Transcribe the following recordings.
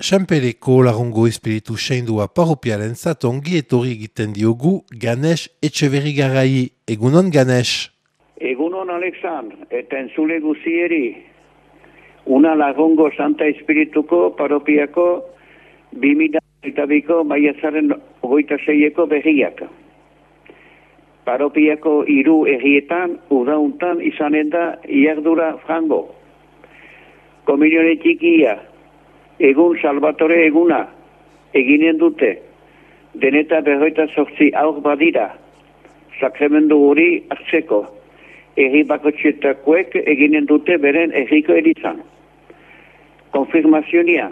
Sanpereko lagungo espiritu seindua paropiaren ongi etorri egiten diogu Ganesh Etxeberrigarai. Egunon Ganesh? Egunon Alexandr, eta entzule guzieri, una lagungo Santa Espirituko paropiako 2022ko maiatzaren 26eko berriak. Paropiako 3 herrietan, udauntan izanen da iardura frango. Komunione txikia, egun Salvatore eguna, eginen dute, deneta 28 aur badira, sakramendu hori hartzeko. Herri bakotxetakoek eginen dute beren herriko erizan. Konfirmazionia.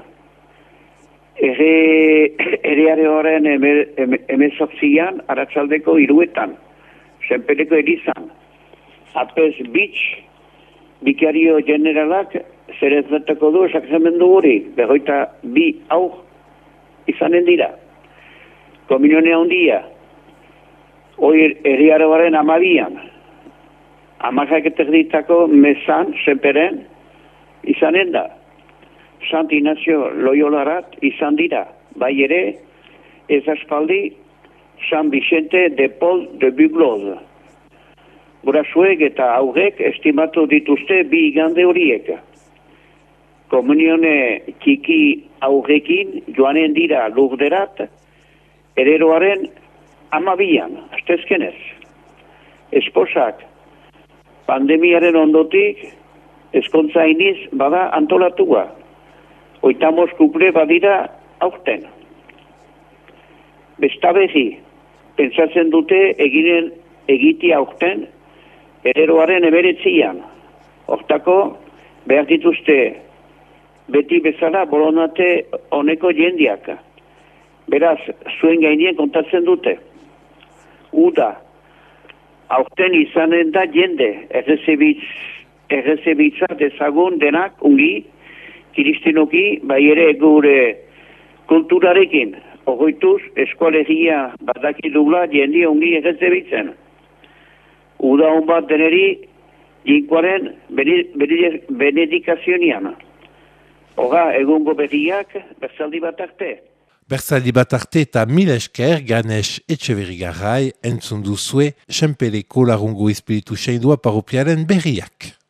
Herriareoaren emezortzian, aratzaldeko 3etan, Senpereko erizan. Apez Beach, bikario generalak, zerezatako du sakramendu hori, 22 aur izanen dira. Komunionea handia, hori herriareoaren 12an, Amagaketekritako mesan, Senperen, izanen da. Sant Ignacio Loyolarat izan dira, bai ere, ez aspaldi, San Vicente de Paul de Bugloz. Gurasoek eta aurrek estimatu dituzte 2 igande horiek. Komunione txiki aurrekin joanen dira Lurderat, ereroaren 12an, astezkenez. Esposak, pandemiaren ondotik, ezkontza iniz bada antolatua. 80 kuple badira aurten. Bestaberri, pentsatzen dute egiti aurten, ereroaren 19an. Hortako, behar dituzte beti bezala bolonate honeko jendiak. Beraz, zuen gainien kontatzen dute. Uda, aurten izanen da jende, errezebitza dezagun denak ungi, kiristinoki, bai ere gure kulturarekin, ogoituz, eskualegia badaki dugula jendi ungi errezebitzen. Uda hon bat deneri, jinkoaren benedikazionian. Hoga, egungo berriak, berzaldi bat arte. Berzaldi bat arte eta mil esker Ganesh Etxeberrigarai entzun duzue Sanpereko lagungo espiritu seindua paropiaren berriak.